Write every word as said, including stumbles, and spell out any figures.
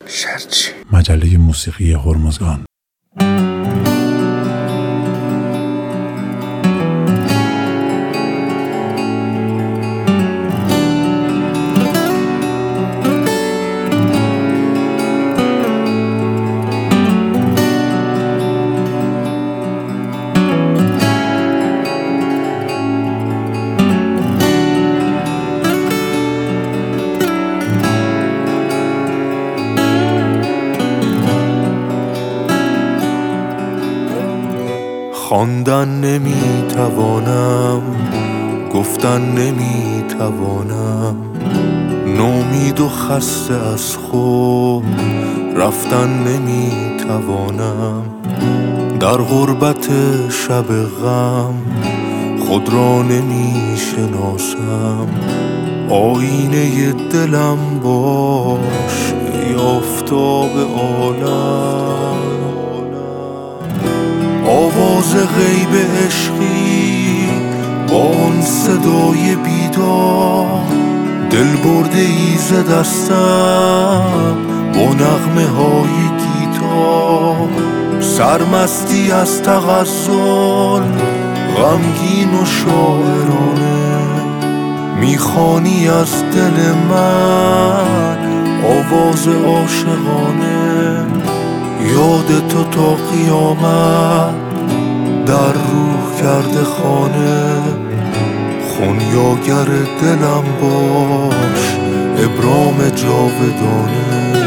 شرچی مجله موسیقی هرمزگان. خواندن نمیتوانم، گفتن نمیتوانم، نومید و خسته از خود رفتن نمیتوانم. در غربت شب غم خود را نمیشناسم، آینه دلم باش ای آفتاب عالم. آواز غیب عشقی با آن صدای بیدار، دل برده ای ز دستم با نغمه های گیتار. سرمستی از تغزل غمگین و شاعرانه، میخوانی از دل من آواز عاشقانه. یاد تو تا قیامت در روح کرده خانه، خونیاگر دلم باش ابرام جاودانه.